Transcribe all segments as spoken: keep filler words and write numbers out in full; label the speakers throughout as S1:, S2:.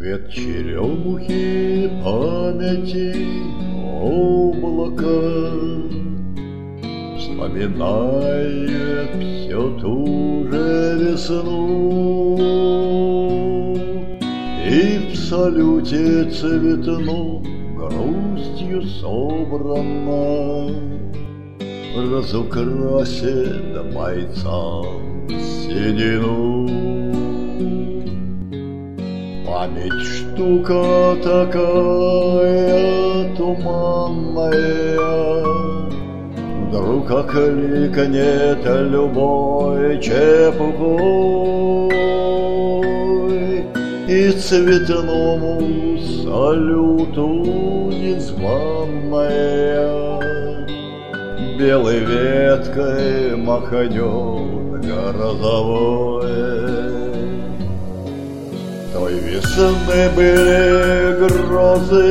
S1: Цвет черемухи памяти облака вспоминает все ту же весну, и в салюте цветном грустью собрана разукрасит бойцам седину. Память штука такая туманная, вдруг окликнет любой чепухой, и цветному салюту незваная белой веткой махнет грозовой. Той весны были грозы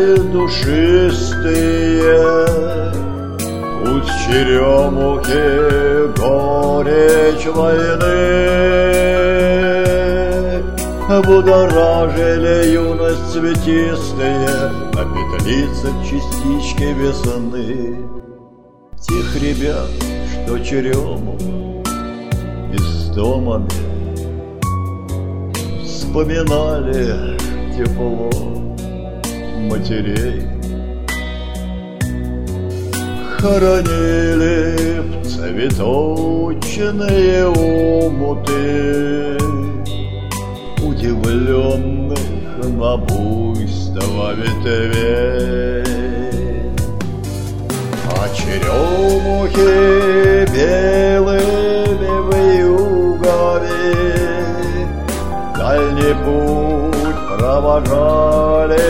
S1: душистые, путь черемухи горечь войны будоражили юность цветистые, на петлицах частички весны. Тех ребят, что черемуху истомами вспоминали тепло матерей, хоронили в цветочные омуты удивленных на буйство ветвей. А черемухи белыми вьюгами дальний путь провожали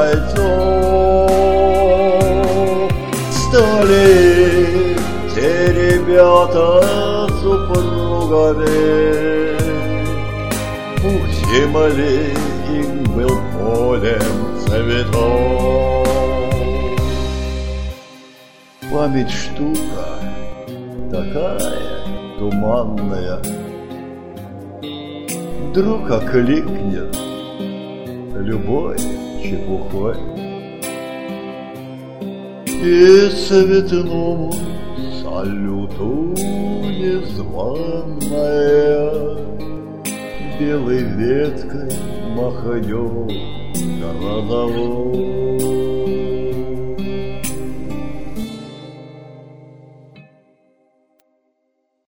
S1: бойцов. Стали те ребята супругами, ух, земли им был полем цветов. Память штука такая туманная, вдруг окликнет любой чепухой, и цветному салюту незваная белой веткой махнет грозовой.